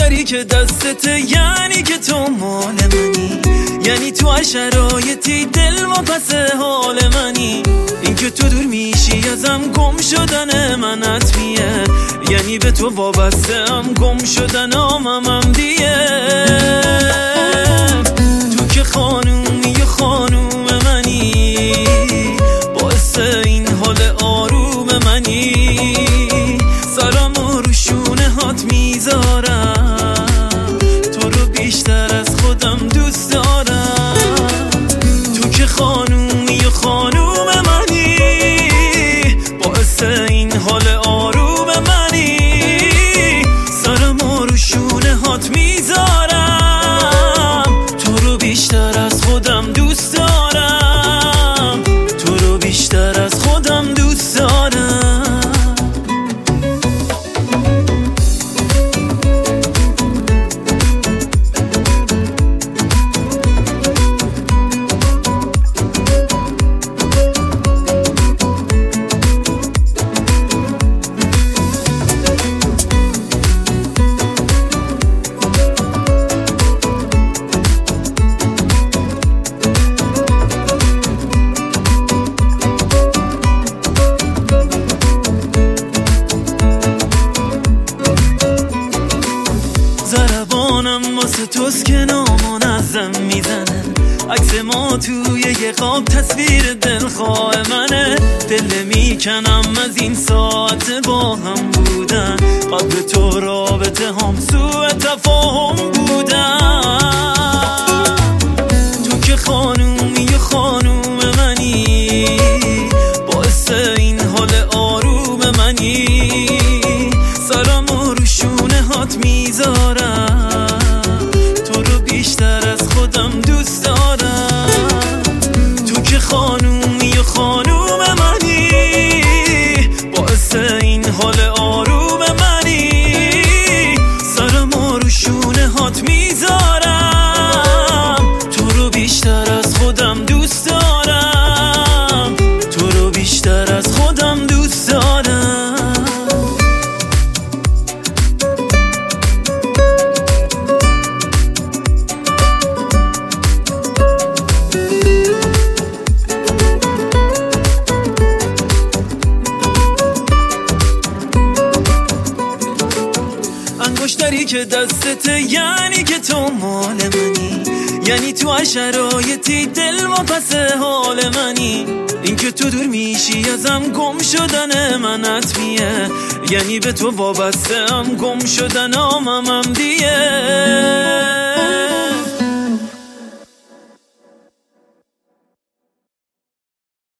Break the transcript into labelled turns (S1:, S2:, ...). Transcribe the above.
S1: انگشتری که دستته یعنی که تو مال منی، یعنی تو شرایطی دل و پس حال منی. این که تو دور میشی ازم گم شدن من حتمیه، یعنی به تو وابسته ام گم شدن آمم دیه. تو که خانومی و خانوم منی، باعث این حال آروم منی. سرامو رو شونه هات میذارم، تو رو بیشتر از خودم دوست دارم. تو که خانومی و خانوم منی، باعث این حال آروم منی. سرامو رو شونه هات میذارم، تو رو بیشتر از خودم دوست دارم. تو رو بیشتر از خودم دوست دارم. ضربانم واسه توست که نامنظم میزنه، عکس ما توی یه خواب تصویر دلخواه منه. دل میکنم از این ساعت با هم بودن، قبل تو رابطه هم سوء تفاهم بودن. تو که خانومی و خانوم منی، باعث این حال آروم منی. سرامو رو شونه هات میذارم، تو رو بیشتر از خودم دوست دارم. تو که خانومی و خانوم منی، باعث این حال آروم منی. سرامو رو شونه هات میذارم، تو رو بیشتر از خودم دوست دارم. تو رو بیشتر از خودم دوست دارم. انگشتری که دستته یعنی که تو مال منی، یعنی تو شرایطی دل و پس حال منی. این که تو دور میشی ازم گم شدن من حتمیه، یعنی به تو وابسته ام گم شدن آمم دیه.